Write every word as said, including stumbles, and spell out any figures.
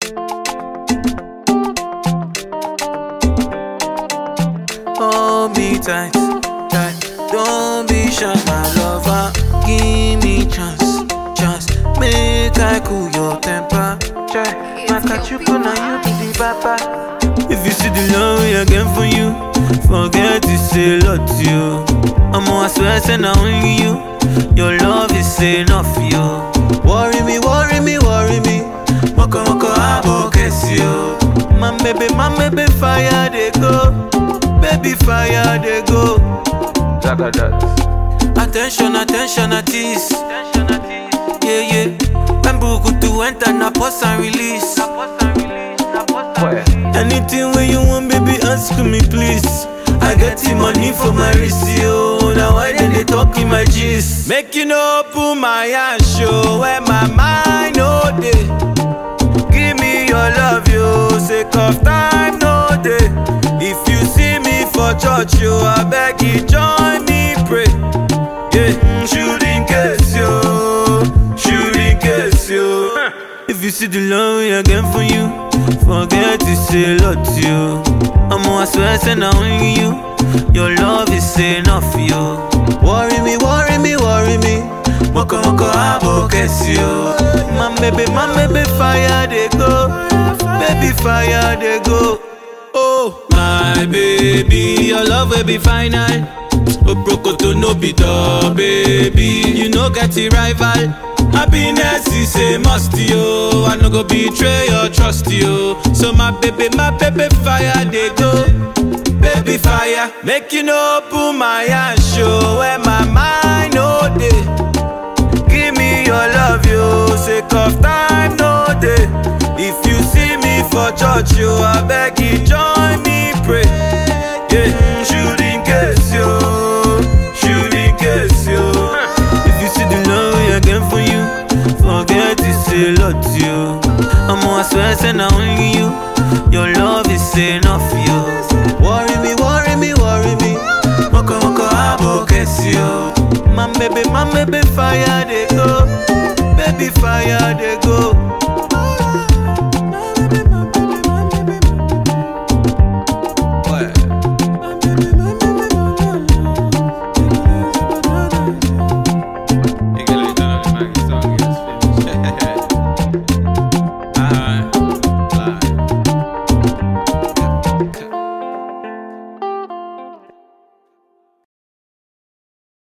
Hold me tight, tight. Don't be shy, my lover. Give me chance, chance. Make I cool your temper. Try, my kachuku now you be the papa. If you see the love I get for you, forget to say lot to you. I'm I swear, say now only you. Your love is enough, you. Worry me, worry me, worry me. Moko moko abo kesi you. My baby, my baby, fire they go. Baby fire they go. Jaga that. Attention, attention, artist. Yeah, yeah. When Buku to enter, na pause and release. Anything where you want, baby, ask me please. I get the money for my wrist, yo. Now why then they talk in my gist? Make you know, open my hand, show where my mind no day. Give me your love, yo. Sake of time, no day. If you see me for church, yo, I beg you join me, pray. Yeah, shoot in case, yo. Shoot in case, yo. If you see the love I get for you, forget to say lot to you. I'm I swear, say now only you. Your love is enough, yo. Worry me, worry me, worry me. Moko moko abo kesi yo. My baby, my baby, fire they go. Baby, fire they go. Oh, my baby, your love will be final. Obroko to no be the baby. You know get the rival. Happiness is a must, yo. I no go betray your trust, yo. So my baby, my baby, fire they go. Baby fire, make you know, open my hand, show where my mind no day. Give me your love, yo. Sake of time, no day. If you see me for church, yo, I beg you join me, pray. Yeah, shoot in case, yo. Shoot in case, yo. If you see the love I get for you, forget to say lot to you. I'm I swear, say now only you. Your love is enough, yo. Worry me, worry me, worry me. Moko moko abo kesi yo. My baby, my baby, fire they go.